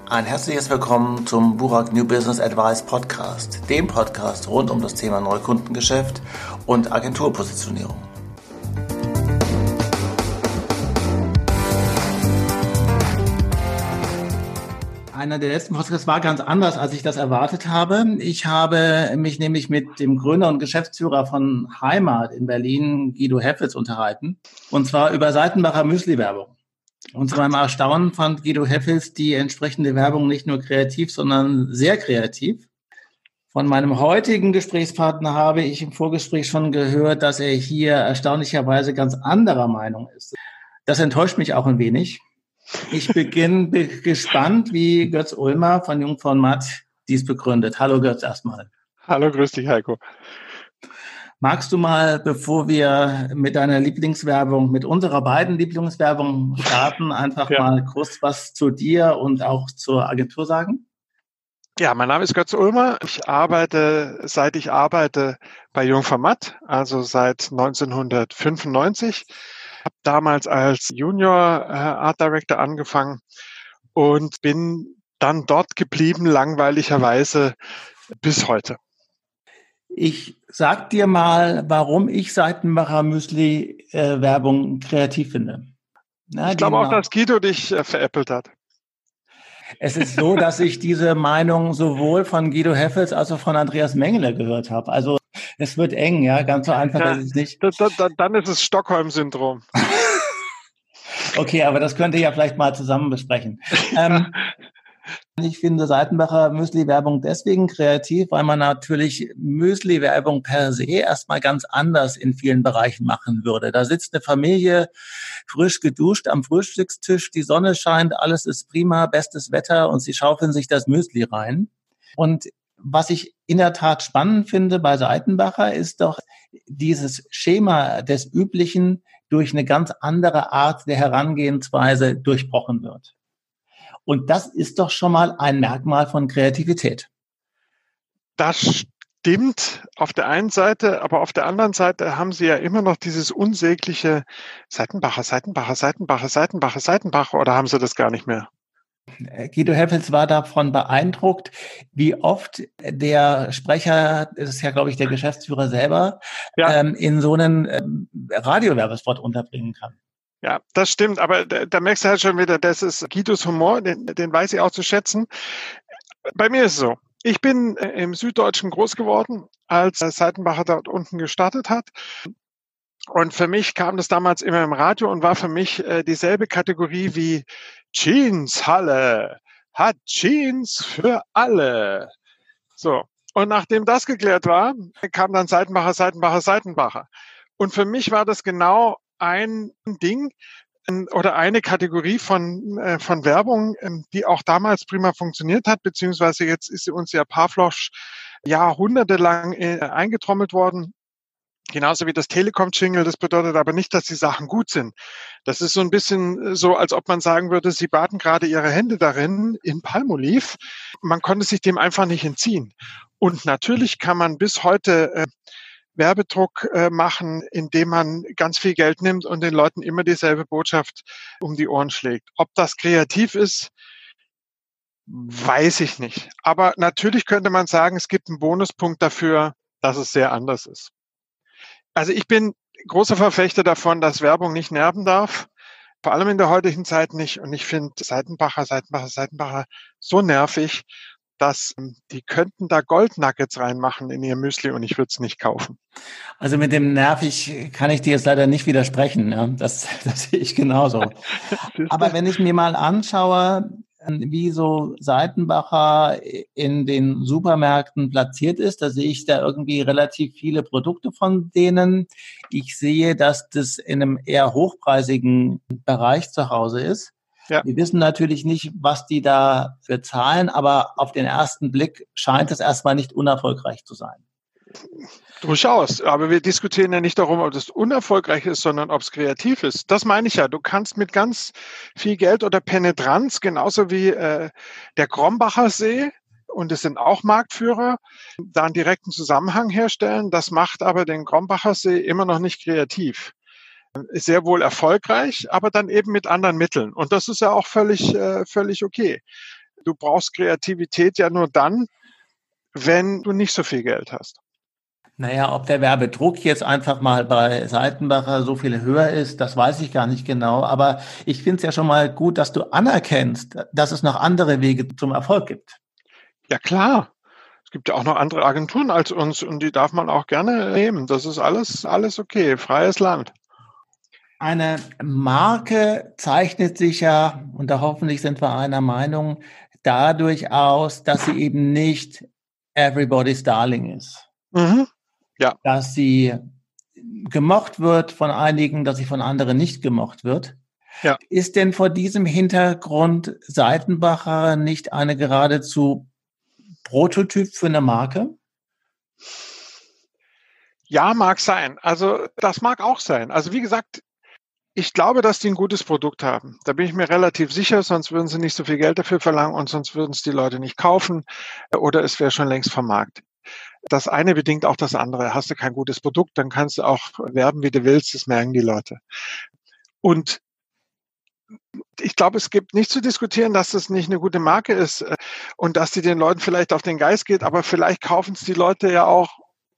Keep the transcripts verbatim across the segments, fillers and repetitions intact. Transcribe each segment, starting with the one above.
Ein herzliches Willkommen zum Burak New Business Advice Podcast, dem Podcast rund um das Thema Neukundengeschäft und Agenturpositionierung. Einer der letzten Podcasts war ganz anders, als ich das erwartet habe. Ich habe mich nämlich mit dem Gründer und Geschäftsführer von Heimat in Berlin, Guido Heffels, unterhalten. Und zwar über Seitenbacher Müsli-Werbung. Und zu meinem Erstaunen fand Guido Heffels die entsprechende Werbung nicht nur kreativ, sondern sehr kreativ. Von meinem heutigen Gesprächspartner habe ich im Vorgespräch schon gehört, dass er hier erstaunlicherweise ganz anderer Meinung ist. Das enttäuscht mich auch ein wenig. Ich bin gespannt, wie Götz Ulmer von Jung von Matt dies begründet. Hallo Götz erstmal. Hallo, grüß dich Heiko. Magst du mal, bevor wir mit deiner Lieblingswerbung, mit unserer beiden Lieblingswerbung starten, einfach ja. mal kurz was zu dir und auch zur Agentur sagen? Ja, mein Name ist Götz Ulmer. Ich arbeite, seit ich arbeite bei Jung von Matt, also seit neunzehnhundertfünfundneunzig. Habe damals als Junior äh, Art Director angefangen und bin dann dort geblieben, langweiligerweise bis heute. Ich sag dir mal, warum ich Seitenbacher Müsli äh, Werbung kreativ finde. Na, ich glaube auch, dass Guido dich äh, veräppelt hat. Es ist so, dass ich diese Meinung sowohl von Guido Heffels als auch von Andreas Mengele gehört habe. Also es wird eng, ja, ganz so einfach ja, ist es nicht. Da, da, dann ist es Stockholm-Syndrom. Okay, aber das könnt ihr ja vielleicht mal zusammen besprechen. ähm, Ich finde Seitenbacher Müsli-Werbung deswegen kreativ, weil man natürlich Müsli-Werbung per se erstmal ganz anders in vielen Bereichen machen würde. Da sitzt eine Familie frisch geduscht am Frühstückstisch, die Sonne scheint, alles ist prima, bestes Wetter und sie schaufeln sich das Müsli rein. Und was ich in der Tat spannend finde bei Seitenbacher ist doch dieses Schema des Üblichen durch eine ganz andere Art der Herangehensweise durchbrochen wird. Und das ist doch schon mal ein Merkmal von Kreativität. Das stimmt auf der einen Seite, aber auf der anderen Seite haben Sie ja immer noch dieses unsägliche Seitenbacher, Seitenbacher, Seitenbacher, Seitenbacher, Seitenbacher, oder haben Sie das gar nicht mehr? Guido Heffels war davon beeindruckt, wie oft der Sprecher, das ist ja, glaube ich, der Geschäftsführer selber, ja. ähm, in so einen ähm, Radiowerbespot unterbringen kann. Ja, das stimmt, aber da, da merkst du halt schon wieder, das ist Guidos Humor, den, den weiß ich auch zu schätzen. Bei mir ist es so, ich bin im Süddeutschen groß geworden, als Seitenbacher dort unten gestartet hat. Und für mich kam das damals immer im Radio und war für mich äh, dieselbe Kategorie wie Jeanshalle, hat Jeans für alle. So, und nachdem das geklärt war, kam dann Seitenbacher, Seitenbacher, Seitenbacher. Und für mich war das genau ein Ding oder eine Kategorie von äh, von Werbung, ähm, die auch damals prima funktioniert hat, beziehungsweise jetzt ist sie uns ja Parflosch jahrhundertelang äh, eingetrommelt worden. Genauso wie das Telekom-Jingle, das bedeutet aber nicht, dass die Sachen gut sind. Das ist so ein bisschen so, als ob man sagen würde, Sie baten gerade Ihre Hände darin in Palmolive. Man konnte sich dem einfach nicht entziehen. Und natürlich kann man bis heute äh, Werbedruck äh, machen, indem man ganz viel Geld nimmt und den Leuten immer dieselbe Botschaft um die Ohren schlägt. Ob das kreativ ist, weiß ich nicht. Aber natürlich könnte man sagen, es gibt einen Bonuspunkt dafür, dass es sehr anders ist. Also ich bin großer Verfechter davon, dass Werbung nicht nerven darf, vor allem in der heutigen Zeit nicht. Und ich finde Seitenbacher, Seitenbacher, Seitenbacher so nervig, dass die könnten da Goldnuggets reinmachen in ihr Müsli und ich würde es nicht kaufen. Also mit dem nervig kann ich dir jetzt leider nicht widersprechen. Ja? Das, das sehe ich genauso. Aber wenn ich mir mal anschaue, wie so Seitenbacher in den Supermärkten platziert ist, da sehe ich da irgendwie relativ viele Produkte von denen. Ich sehe, dass das in einem eher hochpreisigen Bereich zu Hause ist. Ja. Wir wissen natürlich nicht, was die da für zahlen, aber auf den ersten Blick scheint es erstmal nicht unerfolgreich zu sein. Durchaus, aber wir diskutieren ja nicht darum, ob das unerfolgreich ist, sondern ob es kreativ ist. Das meine ich ja. Du kannst mit ganz viel Geld oder Penetranz, genauso wie äh, der Krombacher See, und es sind auch Marktführer, da einen direkten Zusammenhang herstellen. Das macht aber den Krombacher See immer noch nicht kreativ. Ist sehr wohl erfolgreich, aber dann eben mit anderen Mitteln. Und das ist ja auch völlig, äh, völlig okay. Du brauchst Kreativität ja nur dann, wenn du nicht so viel Geld hast. Naja, ob der Werbedruck jetzt einfach mal bei Seitenbacher so viel höher ist, das weiß ich gar nicht genau. Aber ich finde es ja schon mal gut, dass du anerkennst, dass es noch andere Wege zum Erfolg gibt. Ja, klar. Es gibt ja auch noch andere Agenturen als uns und die darf man auch gerne nehmen. Das ist alles, alles okay. Freies Land. Eine Marke zeichnet sich ja, und da hoffentlich sind wir einer Meinung, dadurch aus, dass sie eben nicht everybody's darling ist. Mhm. Ja. Dass sie gemocht wird von einigen, dass sie von anderen nicht gemocht wird. Ja. Ist denn vor diesem Hintergrund Seitenbacher nicht eine geradezu Prototyp für eine Marke? Ja, mag sein. Also das mag auch sein. Also wie gesagt, ich glaube, dass die ein gutes Produkt haben. Da bin ich mir relativ sicher, sonst würden sie nicht so viel Geld dafür verlangen und sonst würden es die Leute nicht kaufen oder es wäre schon längst vom Markt. Das eine bedingt auch das andere. Hast du kein gutes Produkt, dann kannst du auch werben, wie du willst. Das merken die Leute. Und ich glaube, es gibt nicht zu diskutieren, dass das nicht eine gute Marke ist und dass die den Leuten vielleicht auf den Geist geht, aber vielleicht kaufen es die Leute ja auch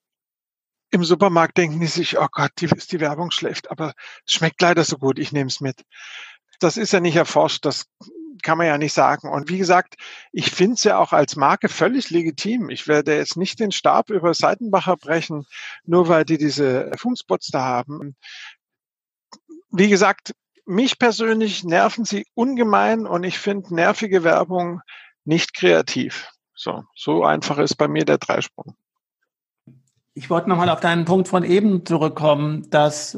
im Supermarkt, denken die sich, oh Gott, die, ist die Werbung schlecht, aber es schmeckt leider so gut, ich nehme es mit. Das ist ja nicht erforscht, das kann man ja nicht sagen. Und wie gesagt, ich finde es ja auch als Marke völlig legitim. Ich werde jetzt nicht den Stab über Seitenbacher brechen, nur weil die diese Funkspots da haben. Wie gesagt, mich persönlich nerven sie ungemein und ich finde nervige Werbung nicht kreativ. So, so einfach ist bei mir der Dreisprung. Ich wollte nochmal auf deinen Punkt von eben zurückkommen, dass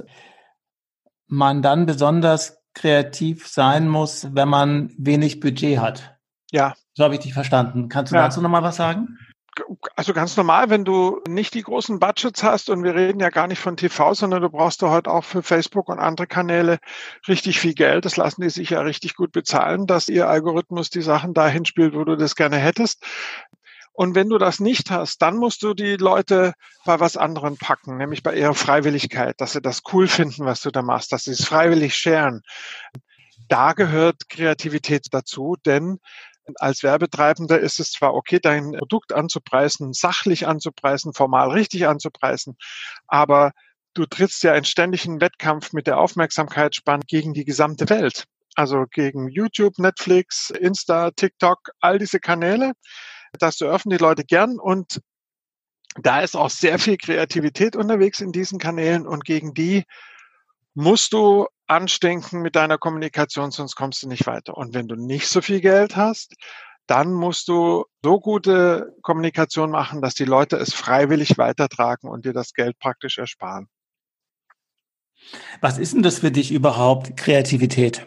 man dann besonders kreativ sein muss, wenn man wenig Budget hat. Ja. So habe ich dich verstanden. Kannst du ja. dazu nochmal was sagen? Also ganz normal, wenn du nicht die großen Budgets hast und wir reden ja gar nicht von T V, sondern du brauchst da heute auch für Facebook und andere Kanäle richtig viel Geld. Das lassen die sich ja richtig gut bezahlen, dass ihr Algorithmus die Sachen dahin spielt, wo du das gerne hättest. Und wenn du das nicht hast, dann musst du die Leute bei was anderem packen, nämlich bei ihrer Freiwilligkeit, dass sie das cool finden, was du da machst, dass sie es freiwillig sharen. Da gehört Kreativität dazu, denn als Werbetreibender ist es zwar okay, dein Produkt anzupreisen, sachlich anzupreisen, formal richtig anzupreisen, aber du trittst ja in ständigen Wettkampf mit der Aufmerksamkeitsspanne gegen die gesamte Welt. Also gegen YouTube, Netflix, Insta, TikTok, all diese Kanäle. Das surfen die Leute gern und da ist auch sehr viel Kreativität unterwegs in diesen Kanälen und gegen die musst du anstinken mit deiner Kommunikation, sonst kommst du nicht weiter. Und wenn du nicht so viel Geld hast, dann musst du so gute Kommunikation machen, dass die Leute es freiwillig weitertragen und dir das Geld praktisch ersparen. Was ist denn das für dich überhaupt, Kreativität?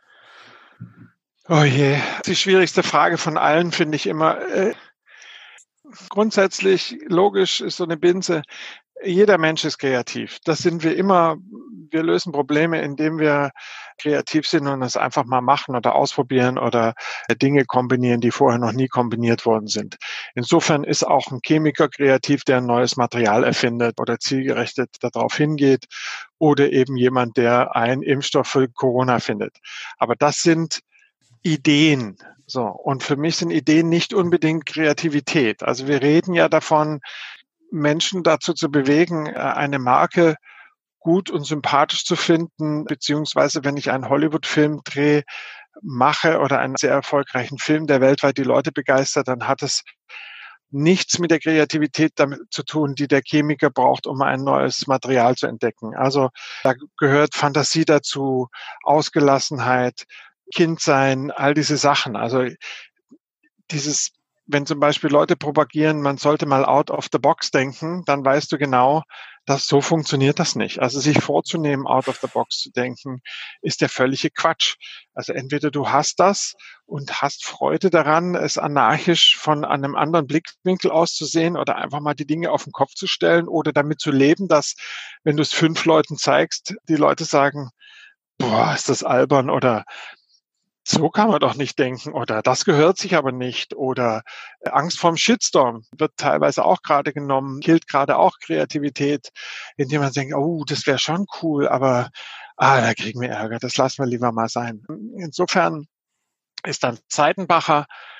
Oh je, die schwierigste Frage von allen finde ich immer. Äh, grundsätzlich, logisch ist so eine Binse. Jeder Mensch ist kreativ. Das sind wir immer. Wir lösen Probleme, indem wir kreativ sind und es einfach mal machen oder ausprobieren oder Dinge kombinieren, die vorher noch nie kombiniert worden sind. Insofern ist auch ein Chemiker kreativ, der ein neues Material erfindet oder zielgerichtet darauf hingeht oder eben jemand, der einen Impfstoff für Corona findet. Aber das sind Ideen. So. Und für mich sind Ideen nicht unbedingt Kreativität. Also wir reden ja davon, Menschen dazu zu bewegen, eine Marke gut und sympathisch zu finden, beziehungsweise wenn ich einen Hollywood-Film drehe, mache oder einen sehr erfolgreichen Film, der weltweit die Leute begeistert, dann hat es nichts mit der Kreativität damit zu tun, die der Chemiker braucht, um ein neues Material zu entdecken. Also da gehört Fantasie dazu, Ausgelassenheit, Kindsein, all diese Sachen. Also dieses, wenn zum Beispiel Leute propagieren, man sollte mal out of the box denken, dann weißt du genau, dass so funktioniert das nicht. Also sich vorzunehmen, out of the box zu denken, ist der völlige Quatsch. Also entweder du hast das und hast Freude daran, es anarchisch von einem anderen Blickwinkel auszusehen oder einfach mal die Dinge auf den Kopf zu stellen oder damit zu leben, dass, wenn du es fünf Leuten zeigst, die Leute sagen, boah, ist das albern oder so kann man doch nicht denken oder das gehört sich aber nicht oder Angst vorm Shitstorm wird teilweise auch gerade genommen, killt gerade auch Kreativität, indem man denkt, oh, das wäre schon cool, aber ah, da kriegen wir Ärger, das lassen wir lieber mal sein. Insofern ist dann Seitenbacher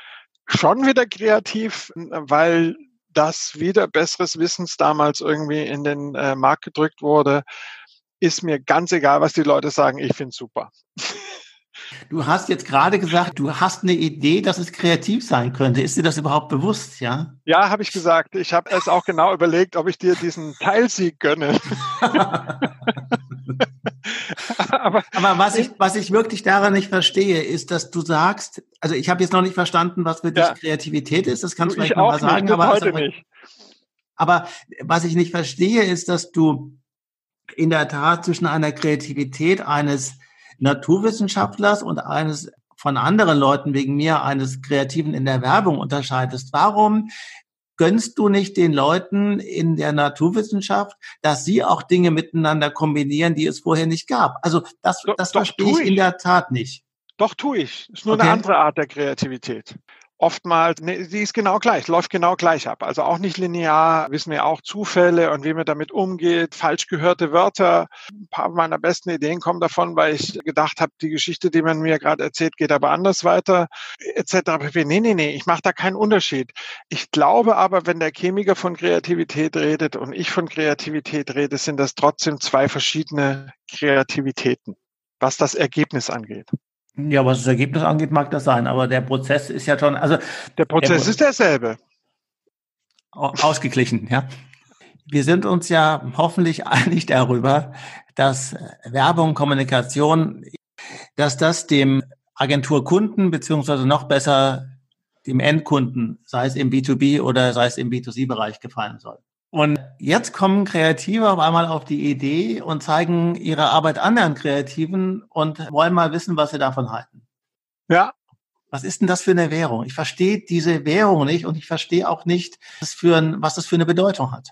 schon wieder kreativ, weil das wieder besseres Wissens damals irgendwie in den äh, Markt gedrückt wurde. Ist mir ganz egal, was die Leute sagen. Ich finde es super. Du hast jetzt gerade gesagt, du hast eine Idee, dass es kreativ sein könnte. Ist dir das überhaupt bewusst, ja? Ja, habe ich gesagt. Ich habe es auch genau überlegt, ob ich dir diesen Teilsieg gönne. aber, aber was ich, was ich wirklich daran nicht verstehe, ist, dass du sagst, also ich habe jetzt noch nicht verstanden, was für dich ja. Kreativität ist. Das kannst du vielleicht nochmal sagen. Nicht, aber, heute also, nicht. aber was ich nicht verstehe, ist, dass du in der Tat zwischen einer Kreativität eines Naturwissenschaftlers und eines von anderen Leuten wegen mir eines Kreativen in der Werbung unterscheidest. Warum gönnst du nicht den Leuten in der Naturwissenschaft, dass sie auch Dinge miteinander kombinieren, die es vorher nicht gab? Also das, doch, das doch, verstehe ich in der Tat nicht. Doch, tue ich. Ist nur okay. eine andere Art der Kreativität. Oftmals, nee, die ist genau gleich, läuft genau gleich ab. Also auch nicht linear, wissen wir auch Zufälle und wie man damit umgeht, falsch gehörte Wörter. Ein paar meiner besten Ideen kommen davon, weil ich gedacht habe, die Geschichte, die man mir gerade erzählt, geht aber anders weiter, et cetera. Nee, nee, nee, ich mache da keinen Unterschied. Ich glaube aber, wenn der Chemiker von Kreativität redet und ich von Kreativität rede, sind das trotzdem zwei verschiedene Kreativitäten, was das Ergebnis angeht. Ja, was das Ergebnis angeht, mag das sein, aber der Prozess ist ja schon, also der Prozess der, ist derselbe. Ausgeglichen, ja. Wir sind uns ja hoffentlich einig darüber, dass Werbung, Kommunikation, dass das dem Agenturkunden beziehungsweise noch besser dem Endkunden, sei es im B zwei B oder sei es im B zwei C-Bereich, gefallen soll. Und jetzt kommen Kreative auf einmal auf die Idee und zeigen ihre Arbeit anderen Kreativen und wollen mal wissen, was sie davon halten. Ja. Was ist denn das für eine Währung? Ich verstehe diese Währung nicht und ich verstehe auch nicht, was, für ein, was das für eine Bedeutung hat.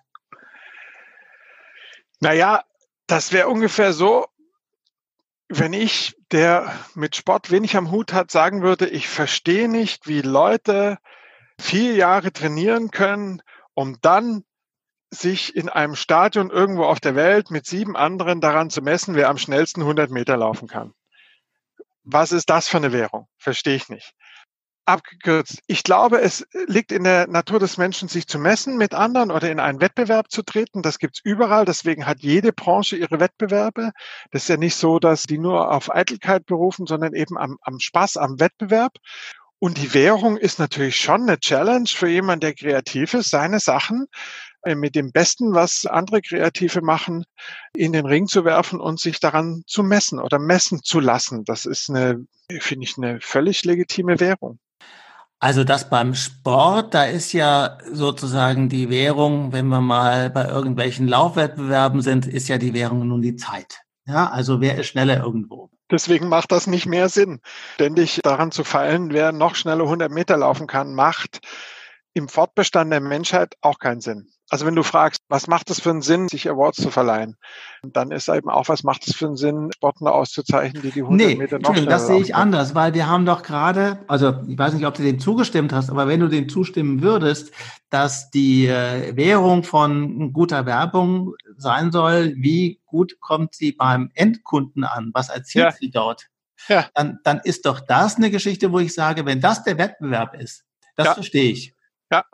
Naja, das wäre ungefähr so, wenn ich, der mit Sport wenig am Hut hat, sagen würde, ich verstehe nicht, wie Leute vier Jahre trainieren können, um dann sich in einem Stadion irgendwo auf der Welt mit sieben anderen daran zu messen, wer am schnellsten hundert Meter laufen kann. Was ist das für eine Währung? Verstehe ich nicht. Abgekürzt. Ich glaube, es liegt in der Natur des Menschen, sich zu messen mit anderen oder in einen Wettbewerb zu treten. Das gibt's überall. Deswegen hat jede Branche ihre Wettbewerbe. Das ist ja nicht so, dass die nur auf Eitelkeit berufen, sondern eben am, am Spaß, am Wettbewerb. Und die Währung ist natürlich schon eine Challenge für jemanden, der kreativ ist, seine Sachen mit dem Besten, was andere Kreative machen, in den Ring zu werfen und sich daran zu messen oder messen zu lassen. Das ist eine, finde ich, eine völlig legitime Währung. Also das beim Sport, da ist ja sozusagen die Währung, wenn wir mal bei irgendwelchen Laufwettbewerben sind, ist ja die Währung nun die Zeit. Ja, also wer ist schneller irgendwo? Deswegen macht das nicht mehr Sinn. Ständig daran zu feilen, wer noch schneller hundert Meter laufen kann, macht im Fortbestand der Menschheit auch keinen Sinn. Also wenn du fragst, was macht es für einen Sinn, sich Awards zu verleihen, dann ist eben auch, was macht es für einen Sinn, Sportler auszuzeichnen, die die hundert nee, Meter noch schneller das sehe ich laufen. anders, weil wir haben doch gerade, also ich weiß nicht, ob du dem zugestimmt hast, aber wenn du dem zustimmen würdest, dass die äh, Währung von guter Werbung sein soll, wie gut kommt sie beim Endkunden an, was erzielt Ja. sie dort, Ja. dann, dann ist doch das eine Geschichte, wo ich sage, wenn das der Wettbewerb ist, das Ja. verstehe ich. Ja.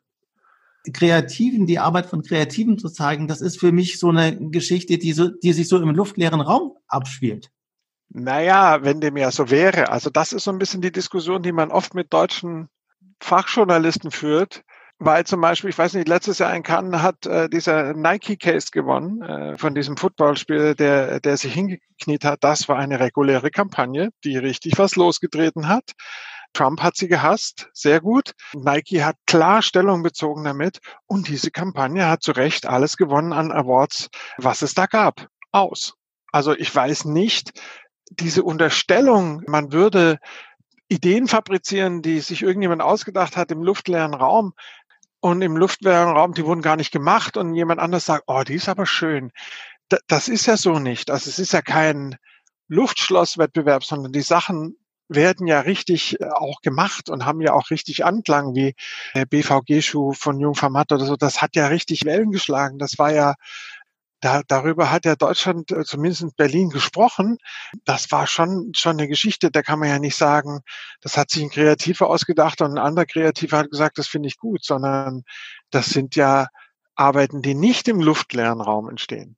Kreativen, die Arbeit von Kreativen zu zeigen, das ist für mich so eine Geschichte, die so, die sich so im luftleeren Raum abspielt. Naja, wenn dem ja so wäre. Also das ist so ein bisschen die Diskussion, die man oft mit deutschen Fachjournalisten führt, weil zum Beispiel, ich weiß nicht, letztes Jahr in Cannes hat äh, dieser Nike-Case gewonnen, äh, von diesem Footballspieler, der, der sich hingekniet hat. Das war eine reguläre Kampagne, die richtig was losgetreten hat. Trump hat sie gehasst, sehr gut. Nike hat klar Stellung bezogen damit und diese Kampagne hat zu Recht alles gewonnen an Awards, was es da gab, aus. Also ich weiß nicht, diese Unterstellung, man würde Ideen fabrizieren, die sich irgendjemand ausgedacht hat im luftleeren Raum und im luftleeren Raum, die wurden gar nicht gemacht und jemand anders sagt, oh, die ist aber schön. Das ist ja so nicht. Also es ist ja kein Luftschlosswettbewerb, sondern die Sachen werden ja richtig auch gemacht und haben ja auch richtig Anklang, wie der B V G-Schuh von Jungfer Matt oder so. Das hat ja richtig Wellen geschlagen. Das war ja Da, darüber hat ja Deutschland, zumindest in Berlin, gesprochen. Das war schon, schon eine Geschichte. Da kann man ja nicht sagen, das hat sich ein Kreativer ausgedacht und ein anderer Kreativer hat gesagt, das finde ich gut, sondern das sind ja Arbeiten, die nicht im luftleeren Raum entstehen.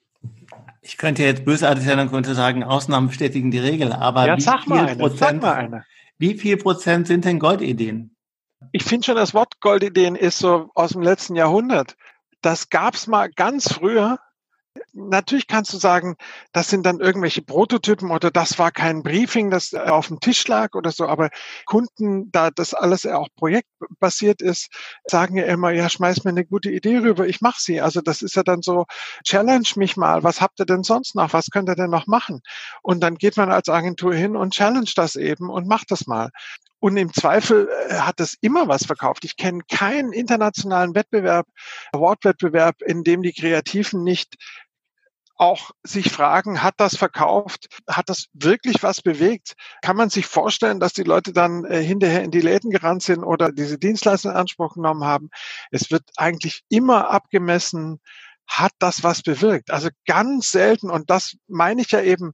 Ich könnte jetzt bösartig sein und könnte sagen, Ausnahmen bestätigen die Regel, aber Ja, wie sag mal viel eine, Prozent, sag mal eine. wie viel Prozent sind denn Goldideen? Ich finde schon, das Wort Goldideen ist so aus dem letzten Jahrhundert. Das gab's mal ganz früher. Natürlich kannst du sagen, das sind dann irgendwelche Prototypen oder das war kein Briefing, das auf dem Tisch lag oder so, aber Kunden, da das alles ja auch projektbasiert ist, sagen ja immer, ja, schmeiß mir eine gute Idee rüber, ich mache sie. Also das ist ja dann so, challenge mich mal, was habt ihr denn sonst noch, was könnt ihr denn noch machen? Und dann geht man als Agentur hin und challenge das eben und macht das mal. Und im Zweifel hat es immer was verkauft. Ich kenne keinen internationalen Wettbewerb, Award-Wettbewerb, in dem die Kreativen nicht auch sich fragen, hat das verkauft? Hat das wirklich was bewegt? Kann man sich vorstellen, dass die Leute dann äh, hinterher in die Läden gerannt sind oder diese Dienstleistung in Anspruch genommen haben? Es wird eigentlich immer abgemessen, hat das was bewirkt? Also ganz selten, und das meine ich ja eben,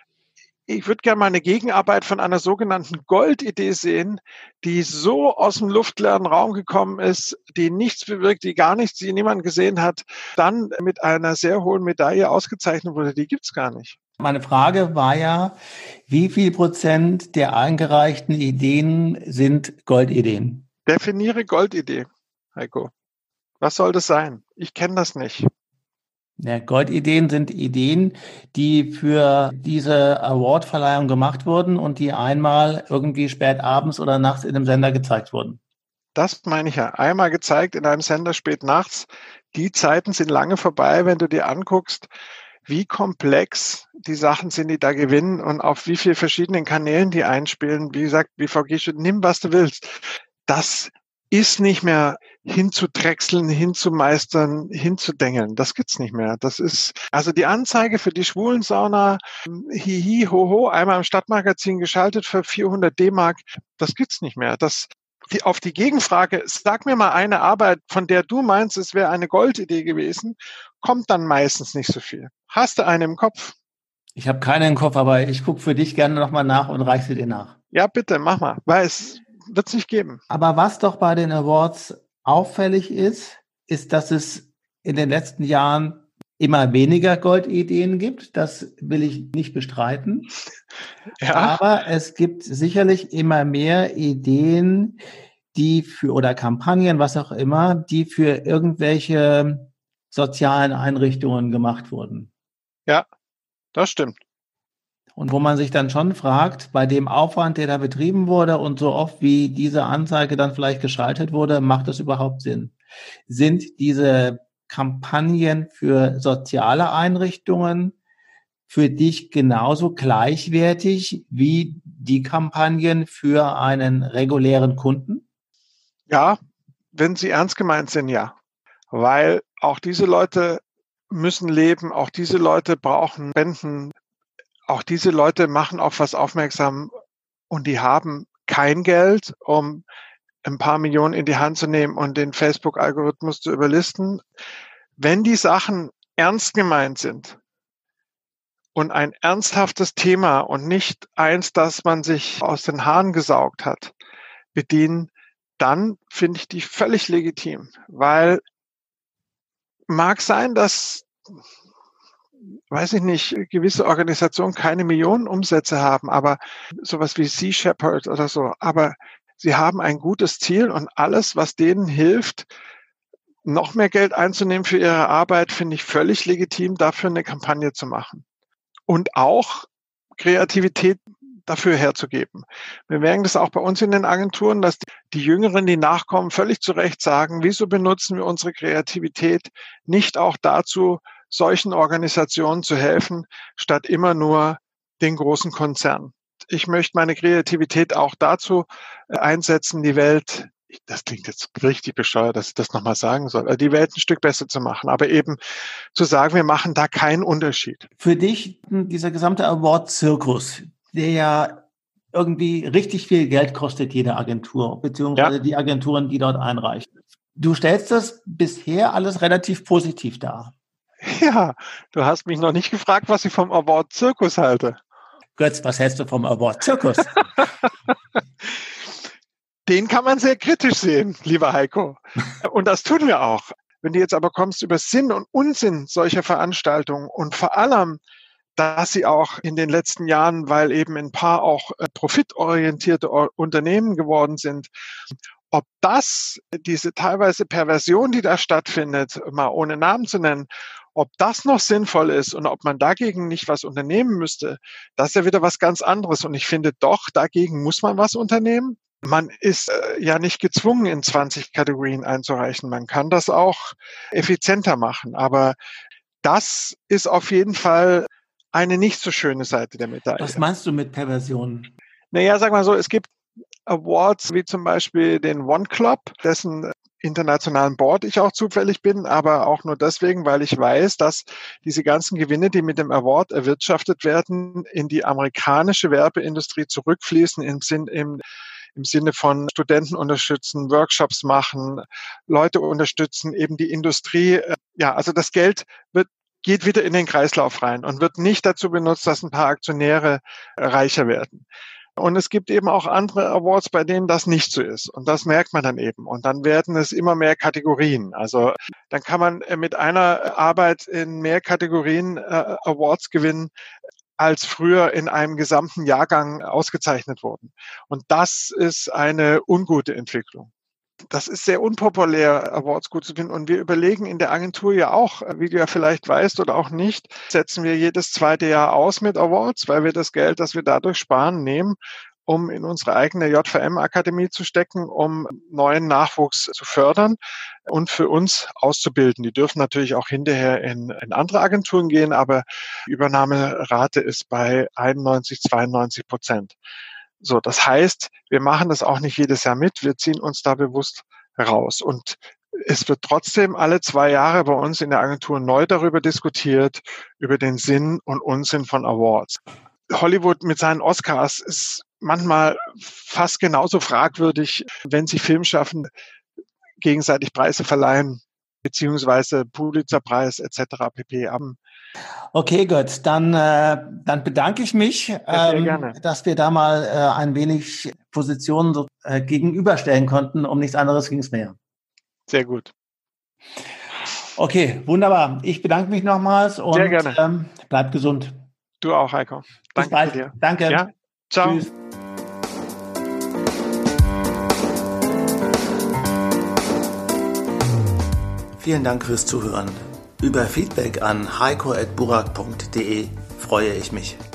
ich würde gerne mal eine Gegenarbeit von einer sogenannten Goldidee sehen, die so aus dem luftleeren Raum gekommen ist, die nichts bewirkt, die gar nichts, die niemand gesehen hat, dann mit einer sehr hohen Medaille ausgezeichnet wurde. Die gibt's gar nicht. Meine Frage war ja, wie viel Prozent der eingereichten Ideen sind Goldideen? Definiere Goldidee, Heiko. Was soll das sein? Ich kenne das nicht. Ja, Goldideen sind Ideen, die für diese Awardverleihung gemacht wurden und die einmal irgendwie spät abends oder nachts in einem Sender gezeigt wurden. Das meine ich ja. Einmal gezeigt in einem Sender spät nachts. Die Zeiten sind lange vorbei, wenn du dir anguckst, wie komplex die Sachen sind, die da gewinnen und auf wie vielen verschiedenen Kanälen die einspielen. Wie gesagt, B V G, nimm, was du willst. Das ist nicht mehr hinzudrechseln, hinzumeistern, hinzudengeln. Das gibt's nicht mehr. Das ist, also die Anzeige für die Schwulensauna, hihi, hoho, einmal im Stadtmagazin geschaltet für vierhundert D-Mark. Das gibt's nicht mehr. Das, die, auf die Gegenfrage, sag mir mal eine Arbeit, von der du meinst, es wäre eine Goldidee gewesen, kommt dann meistens nicht so viel. Hast du eine im Kopf? Ich habe keine im Kopf, aber ich gucke für dich gerne nochmal nach und reiche sie dir nach. Ja, bitte, mach mal, weil es wird es nicht geben. Aber was doch bei den Awards auffällig ist, ist, dass es in den letzten Jahren immer weniger Goldideen gibt. Das will ich nicht bestreiten. Ja. Aber es gibt sicherlich immer mehr Ideen, die für, oder Kampagnen, was auch immer, die für irgendwelche sozialen Einrichtungen gemacht wurden. Ja, das stimmt. Und wo man sich dann schon fragt, bei dem Aufwand, der da betrieben wurde und so oft wie diese Anzeige dann vielleicht geschaltet wurde, macht das überhaupt Sinn? Sind diese Kampagnen für soziale Einrichtungen für dich genauso gleichwertig wie die Kampagnen für einen regulären Kunden? Ja, wenn sie ernst gemeint sind, ja. Weil auch diese Leute müssen leben, auch diese Leute brauchen Spenden. Auch diese Leute machen auf was aufmerksam und die haben kein Geld, um ein paar Millionen in die Hand zu nehmen und den Facebook-Algorithmus zu überlisten. Wenn die Sachen ernst gemeint sind und ein ernsthaftes Thema und nicht eins, das man sich aus den Haaren gesaugt hat, bedienen, dann finde ich die völlig legitim. Weil mag sein, dass weiß ich nicht, gewisse Organisationen keine Millionen Umsätze haben, aber sowas wie Sea Shepherd oder so, aber sie haben ein gutes Ziel und alles, was denen hilft, noch mehr Geld einzunehmen für ihre Arbeit, finde ich völlig legitim, dafür eine Kampagne zu machen. Und auch Kreativität dafür herzugeben. Wir merken das auch bei uns in den Agenturen, dass die Jüngeren, die nachkommen, völlig zu Recht sagen, wieso benutzen wir unsere Kreativität nicht auch dazu, solchen Organisationen zu helfen, statt immer nur den großen Konzernen. Ich möchte meine Kreativität auch dazu einsetzen, die Welt, das klingt jetzt richtig bescheuert, dass ich das nochmal sagen soll, die Welt ein Stück besser zu machen, aber eben zu sagen, wir machen da keinen Unterschied. Für dich, dieser gesamte Award-Zirkus, der ja irgendwie richtig viel Geld kostet, jede Agentur, beziehungsweise ja. die Agenturen, die dort einreichen. Du stellst das bisher alles relativ positiv dar. Ja, du hast mich noch nicht gefragt, was ich vom Award-Zirkus halte. Götz, was hältst du vom Award-Zirkus? Den kann man sehr kritisch sehen, lieber Heiko. Und das tun wir auch. Wenn du jetzt aber kommst über Sinn und Unsinn solcher Veranstaltungen und vor allem, dass sie auch in den letzten Jahren, weil eben ein paar auch profitorientierte Unternehmen geworden sind, ob das, diese teilweise Perversion, die da stattfindet, mal ohne Namen zu nennen, ob das noch sinnvoll ist und ob man dagegen nicht was unternehmen müsste, das ist ja wieder was ganz anderes. Und ich finde doch, dagegen muss man was unternehmen. Man ist äh, ja nicht gezwungen, in zwanzig Kategorien einzureichen. Man kann das auch effizienter machen. Aber das ist auf jeden Fall eine nicht so schöne Seite der Medaille. Was meinst du mit Perversion? Naja, sag mal so, es gibt Awards wie zum Beispiel den One Club, dessen internationalen Board ich auch zufällig bin, aber auch nur deswegen, weil ich weiß, dass diese ganzen Gewinne, die mit dem Award erwirtschaftet werden, in die amerikanische Werbeindustrie zurückfließen im Sinn, im, im Sinne von Studenten unterstützen, Workshops machen, Leute unterstützen, eben die Industrie. Ja, also das Geld wird geht wieder in den Kreislauf rein und wird nicht dazu benutzt, dass ein paar Aktionäre reicher werden. Und es gibt eben auch andere Awards, bei denen das nicht so ist. Und das merkt man dann eben. Und dann werden es immer mehr Kategorien. Also dann kann man mit einer Arbeit in mehr Kategorien äh, Awards gewinnen, als früher in einem gesamten Jahrgang ausgezeichnet wurden. Und das ist eine ungute Entwicklung. Das ist sehr unpopulär, Awards gut zu finden. Und wir überlegen in der Agentur ja auch, wie du ja vielleicht weißt oder auch nicht, setzen wir jedes zweite Jahr aus mit Awards, weil wir das Geld, das wir dadurch sparen, nehmen, um in unsere eigene J V M-Akademie zu stecken, um neuen Nachwuchs zu fördern und für uns auszubilden. Die dürfen natürlich auch hinterher in, in andere Agenturen gehen, aber die Übernahmerate ist bei einundneunzig, zweiundneunzig Prozent. So, das heißt, wir machen das auch nicht jedes Jahr mit, wir ziehen uns da bewusst raus. Und es wird trotzdem alle zwei Jahre bei uns in der Agentur neu darüber diskutiert, über den Sinn und Unsinn von Awards. Hollywood mit seinen Oscars ist manchmal fast genauso fragwürdig, wenn sie Filmschaffende gegenseitig Preise verleihen, beziehungsweise Pulitzerpreis et cetera pp. Haben. Okay, gut. Dann, äh, dann bedanke ich mich, Ja, ähm, dass wir da mal äh, ein wenig Positionen so, äh, gegenüberstellen konnten. Um nichts anderes ging es mehr. Sehr gut. Okay, wunderbar. Ich bedanke mich nochmals und Sehr gerne. Ähm, bleib gesund. Du auch, Heiko. Danke Bis bald. dir. Danke. Ja, ciao. Tschüss. Vielen Dank fürs Zuhören. Über Feedback an heiko at burak punkt de freue ich mich.